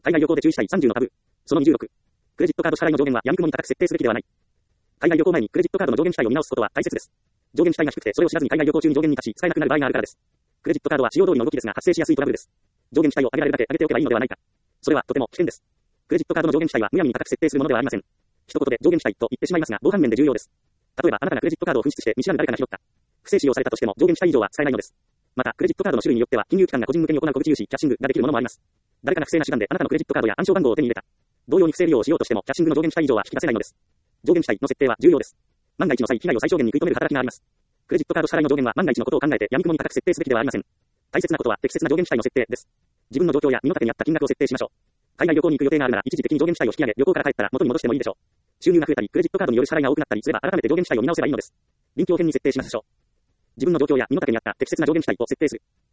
海外旅行で注意したい30のタブ。その26。クレジットカード支払いの上限は闇雲に高く設定すべきではない。海外旅行前にクレジットカードの上限値帯を見直すことは大切です。上限値帯が低くてそれを知らずに海外旅行中に上限に達し使えなくなる場合があるからです。クレジットカードは使用通りの動きですが発生しやすいトラブルです。上限値帯を上げられるだけ上げておけばいいのではないか。それはとても危険です。クレジットカードの上限値帯はむやみに高く設定するものではありません。一言で上限値帯と言ってしまいますが防犯面で重要です。例えばあなたがクレジットカードを紛失して見知らぬ誰かが拾った。不正使用されたとしても上限値帯以上は使えないのです。またクレジットカードの種類によっては金融機関が個人向けに行う小口融資キャッシングができるものもあります。誰かが不正な手段であなたのクレジットカードや暗証番号を手に入れた。同様に不正利用をしようとしてもキャッシングの上限値帯以上は引き出せないのです。上限値帯の設定は重要です。万が一の際被害を最小限に食い止める働きがあります。クレジットカード支払いの上限は万が一のことを考えて闇雲に高く設定すべきではありません。大切なことは適切な上限値帯の設定です。自分の状況や身の丈に合った金額を設定しましょう。海外旅行に行く予定があるなら一時的に上限値帯を引き上げ旅行から帰ったら元に戻してもいいでしょう。収入が増えたりクレジットカードによる支払いが多くなったりすれば改めて上限値帯を見直せばいいのです。臨機応変に設定しましょう。自分の状況や身の丈に合った適切な上限値帯を設定する。